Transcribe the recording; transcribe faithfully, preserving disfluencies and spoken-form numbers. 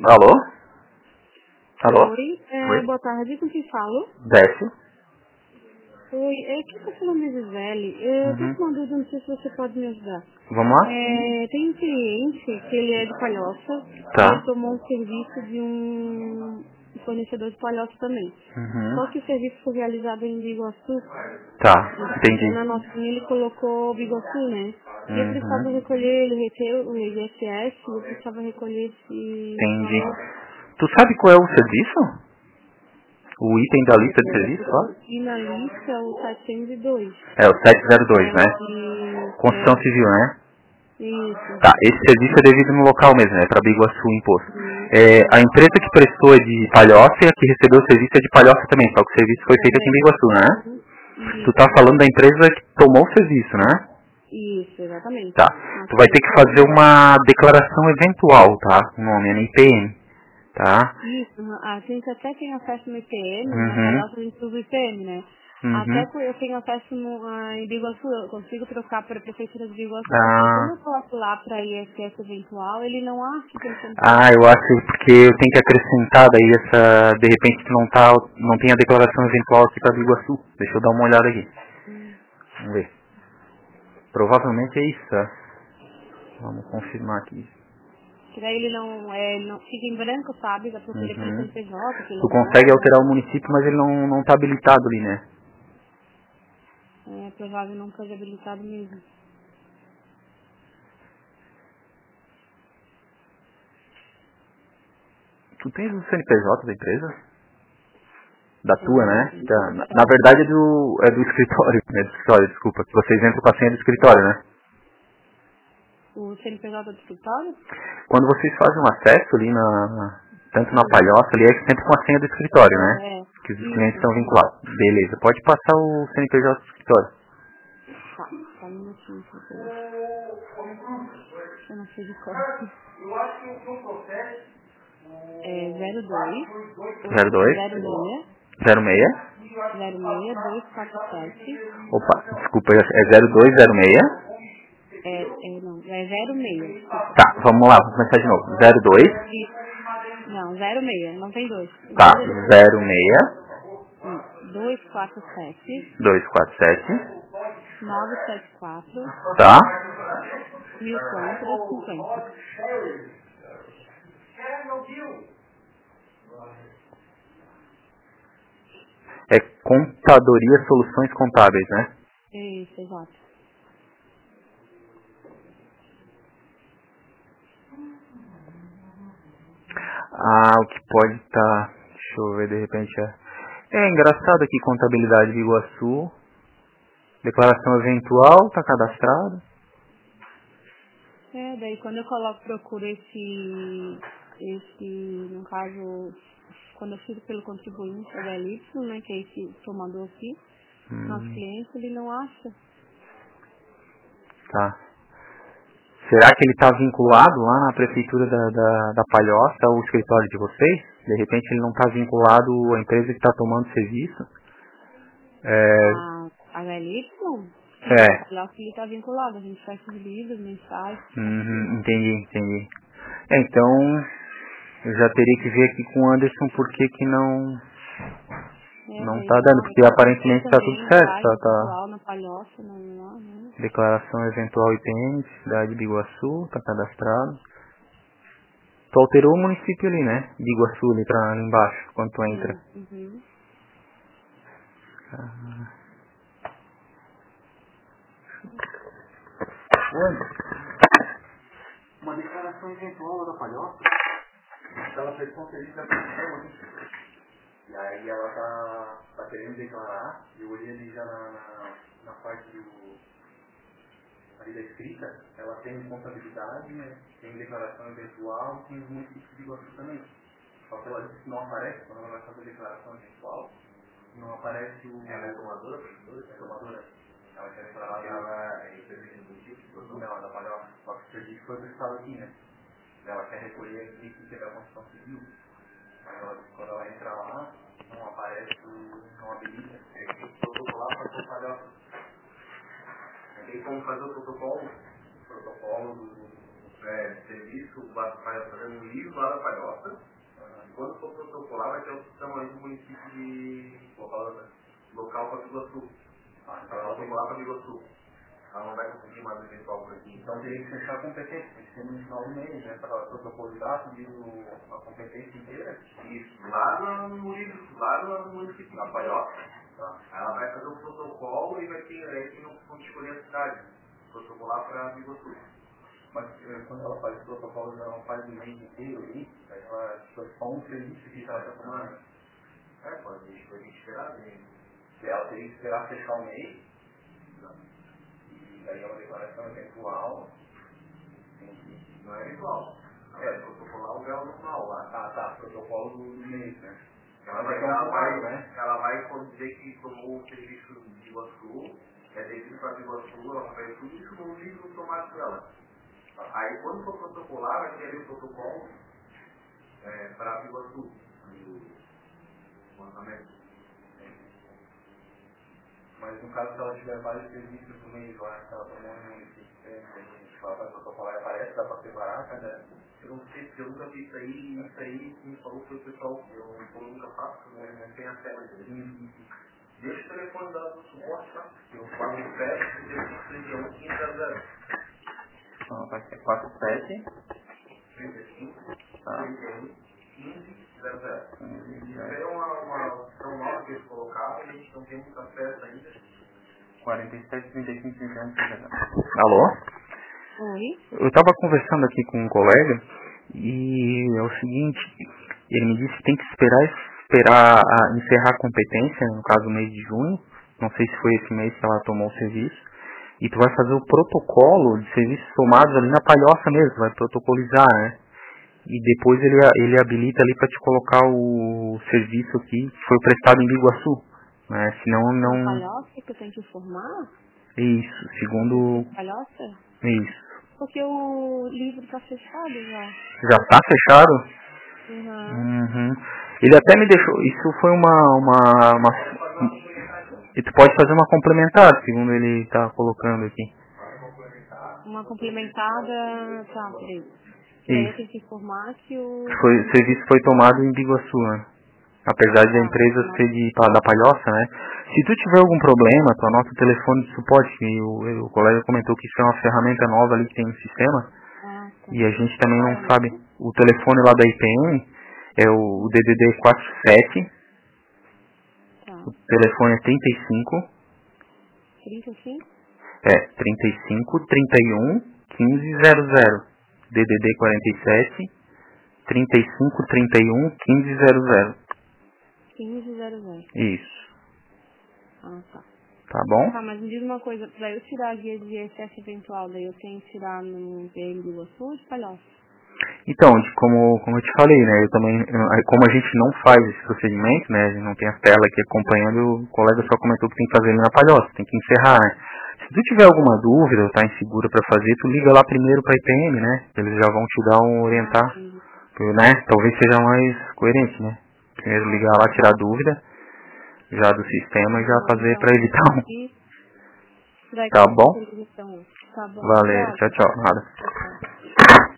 Alô? Alô? Oi, é, Oi? boa tarde, com quem falo? Décio? Oi, é que tá falando de Gisele. Eu tô Uhum. com uma dúvida, não sei se você pode me ajudar. Vamos lá? É, tem um cliente que ele é de Palhoça e ele Tá. tomou um serviço de um fornecedor de Palhoça também. Uhum. Só que o serviço foi realizado em Biguaçu. Tá, Então entendi. na notinha ele colocou Biguaçu, né? E eu precisava Uhum. recolher, ele reteu o I S S, eu precisava recolher esse Entendi. valor. Tu sabe qual é o serviço? O item da lista de serviço, ó? E na lista é o setecentos e dois. É o setecentos e dois, É né? de... Construção É, civil, né? isso. Tá, esse serviço é devido no local mesmo, né? Para Biguaçu Imposto. É, Isso. a empresa que prestou é de Palhoça e a que recebeu o serviço é de Palhoça também, só que o serviço foi feito aqui em É. Biguaçu, né? Tu tá Isso. falando da empresa que tomou o serviço, né? Isso, exatamente. Tá. Tu vai ter que fazer uma declaração eventual, tá? O nome é no I P M, tá? Isso. A gente até tem acesso no I P M, na Uhum. Palhoça a gente usa o I P M, né? Até Uhum. que eu tenho acesso no, ah, em Biguaçu, eu consigo trocar para a Prefeitura de Biguaçu, porque quando Ah, eu coloco lá para I S S eventual, ele não acha que ele tem que ah, eu acho porque eu tenho que acrescentar daí essa, de repente tu não tá, não tem a declaração eventual aqui para Biguaçu. Deixa eu dar uma olhada aqui. Hum. Vamos ver. Provavelmente é isso, tá? Vamos confirmar aqui. Que daí ele não, é, ele não fica em branco, sabe? Dá pra ele aquele Uhum. C N P J, que ele Tu não consegue mora. alterar o município, mas ele não, não tá habilitado ali, né? É provável não seja habilitado mesmo. Tu tens o C N P J da empresa? Da tua, né? É, Da, na, na verdade é do, é do escritório, é do escritório, desculpa. Que vocês entram com a senha do escritório, né? o C N P J do escritório? Quando vocês fazem um acesso ali na, tanto na Sim. palhoça ali, é sempre com a senha do escritório, né? É, Que os clientes isso. estão vinculados. Beleza, pode passar o C N P J do escritório. Tá, só um minutinho. Por favor. Eu não sei de cor. É zero dois, zero dois, zero seis, zero seis. zero seis, dois quatro sete. Opa, desculpa, é zero dois zero seis. É, é, não, é zero seis, desculpa. Tá, vamos lá, vou começar de novo. zero dois, Isso. Não, zero seis, não tem dois. tá, Zero zero seis, Hum, dois quatro sete, dois quatro sete, nove sete quatro, tá? mil contra cinquenta. É Contadoria Soluções Contábeis, né? Isso, exato. Ah, o que pode estar... Deixa eu ver, de repente... É, é engraçado aqui, Contabilidade de Iguaçu. Declaração eventual, tá cadastrado. É, daí quando eu coloco, procuro esse, esse, no caso, quando eu fico pelo contribuinte, o H Y, né, que é esse que eu mandou aqui, nosso Hum, cliente, ele não acha. tá. Será que ele está vinculado lá na prefeitura da, da, da Palhoça, o escritório de vocês? De repente ele não está vinculado à empresa que está tomando serviço? É, A, a H Y, sim, a é. Palhoça ele está vinculado, a gente faz os livros, mensagens, faz tudo. Uhum, entendi, entendi. É, então, eu já teria que ver aqui com o Anderson por que que não, É, não daí tá dando, não, eu porque já tentei aparentemente tá tudo também, certo, atrás tá, do tá. pessoal na Palhoça, não, não, não. Declaração eventual I P M, cidade de Biguaçu, tá cadastrado. Tu alterou o município ali, né? De Iguaçu, ali, pra, ali embaixo, quando tu entra. Sim, uhum. Oi, uma declaração eventual da Palhoça, ela prestou um serviço da produção ali. E aí ela tá, tá querendo declarar, eu olhei ali já na, na, na parte do, ali da escrita, ela tem contabilidade, né? Tem declaração eventual, tem os municípios de Iguaçu também. Só que ela disse que não aparece, quando ela vai fazer a declaração eventual, não aparece o... Ela é tomadora, professora? É tomadora. Ela quer declarar que ela é serviço do município? Não, ela trabalha, só que o serviço foi prestado aqui, né? Ela quer recolher aqui que teve a construção civil. Mas ela, quando ela entra lá, não aparece, o- não habilita. É que tem que protocolar para propagar. Tem como fazer o protocolo, o protocolo do, é, serviço, vai fazer um livro lá da Palhoça. Quando for protocolar, vai ter a opção aí do município de local para Biguaçu. Ah, então ela vai lá para Biguaçu. Ela não vai conseguir mais o eventual por aqui. Então teria que fechar a competência, tem que ser no final do mês, né? Para protocolizar, pedir a competência inteira. Isso, lá no livro, lá no município, na Palhoça. Tá. Ela vai fazer um protocolo e vai ter aí que não vão escolher a cidade. Protocolar para Biguaçu. Mas quando ela faz o protocolo, ela não faz o mês inteiro aí, aí ela tipo, só um serviço que ela está tomando. É, pode deixar a gente esperar mesmo. Ela teria que esperar fechar o mês. E daí é uma declaração eventual. Não é igual. É, protocolar o grau normal lá. Ah, tá, protocolo do mês, né? Ela vai, ela, vai, né? ela vai dizer que tomou o serviço de Biguaçu, é devido para Biguaçu, ela vai tudo isso no livro automático dela. Aí quando for protocolar, vai ter ali o protocolo é, para Biguaçu, o orçamento. Mas no caso, se ela tiver vários serviços no mês lá, se ela tomou um município diferente, ela vai protocolar e aparece, dá para separar, cada... Eu não sei se eu nunca vi isso aí, isso aí me falou que o pessoal, eu, eu nunca faço, né? Não tem a tela dele. Deixa o telefone dado do suporte, tá? Eu falo em sete, trinta e um, quinze zero zero. Então, vai ser quatro sete, trinta e cinco, trinta e um, quinze zero zero. Isso é uma, uma opção nova que eles colocaram e a gente não tem muito acesso ainda. quarenta e sete, trinta e cinco, trinta e um, trinta e zero. Alô? Oi? Eu estava conversando aqui com um colega e é o seguinte, ele me disse que tem que esperar, esperar a encerrar a competência, no caso o mês de junho, não sei se foi esse mês que ela tomou o serviço, e tu vai fazer o protocolo de serviços tomados ali na Palhoça mesmo, vai protocolizar, né? E depois ele, ele habilita ali para te colocar o serviço aqui que foi prestado em Biguaçu, né? Senão não... Palhoça que eu tenho que informar? Isso, segundo... Palhoça? Isso. Porque o livro tá fechado já. Já está fechado? Uhum. Uhum. Ele até me deixou, isso foi uma, uma, uma, e tu pode fazer uma complementar, segundo ele está colocando aqui. Uma complementada, tá, peraí. E aí eu tenho que informar que o... Foi, o serviço foi tomado em Biguaçu, né? Apesar de a Ah, empresa mas... ser de, da Palhoça, né? Se tu tiver algum problema, tu anota o telefone de suporte, que o, o colega comentou que isso é uma ferramenta nova ali que tem no sistema, Ah, tá. e a gente também Qual é não o sabe. número? O telefone lá da I P M é o D D D quarenta e sete, Tá. o telefone é trinta e cinco, trinta e cinco? é trinta e cinco, trinta e um, quinze zero zero. D D D quarenta e sete, trinta e cinco, trinta e um, quinze zero zero. quinze zero zero. Isso. Ah, tá. Tá bom? Tá, mas me diz uma coisa, pra eu tirar a guia de excesso eventual, daí eu tenho que tirar no P M do Iguaçu ou de Palhoça? Então, de- como, como eu te falei, né, eu também, eu- como a gente não faz esse procedimento, né, a gente não tem a tela aqui acompanhando, o colega só comentou que tem que fazer ele na Palhoça, tem que encerrar, né. Se tu tiver alguma dúvida ou tá insegura pra fazer, tu liga lá primeiro pra I P M, né, eles já vão te dar um orientar, Ah, né, talvez seja mais coerente, né. Primeiro ligar lá, tirar dúvida, já do sistema e já não, fazer então, pra evitar um. aqui, daí Tá bom? então, tá bom. Valeu, Obrigada. tchau, tchau, nada. Tchau, tchau.